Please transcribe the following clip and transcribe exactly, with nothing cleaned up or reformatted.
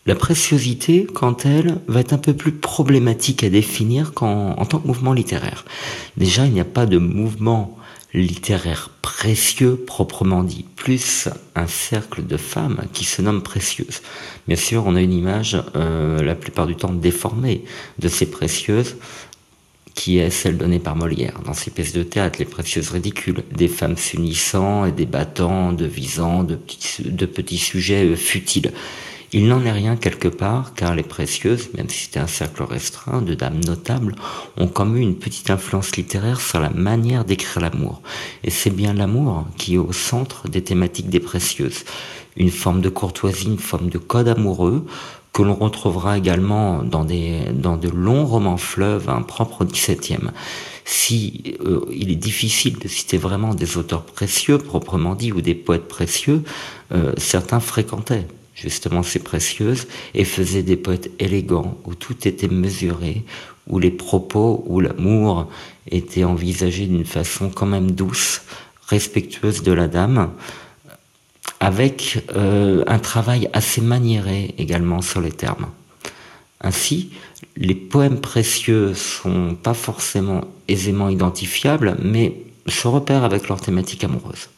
La préciosité, quant à elle, va être un peu plus problématique à définir qu'en en tant que mouvement littéraire. Déjà, il n'y a pas de mouvement littéraire précieux proprement dit, plus un cercle de femmes qui se nomment précieuses. Bien sûr, on a une image euh, la plupart du temps déformée de ces précieuses, qui est celle donnée par Molière dans ses pièces de théâtre, les précieuses ridicules, des femmes s'unissant et débattant, devisant de petits, de petits sujets futiles. Il n'en est rien quelque part, car les précieuses, même si c'était un cercle restreint de dames notables, ont comme eu une petite influence littéraire sur la manière d'écrire l'amour. Et c'est bien l'amour qui est au centre des thématiques des précieuses. Une forme de courtoisie, une forme de code amoureux, que l'on retrouvera également dans, des, dans de longs romans fleuves, hein, propres au dix-septième. Si euh, il est difficile de citer vraiment des auteurs précieux, proprement dit, ou des poètes précieux, euh, certains fréquentaient justement ces précieuses et faisaient des poètes élégants, où tout était mesuré, où les propos, où l'amour était envisagé d'une façon quand même douce, respectueuse de la dame, avec euh, un travail assez maniéré également sur les termes. Ainsi, les poèmes précieux sont pas forcément aisément identifiables, mais se repèrent avec leur thématique amoureuse.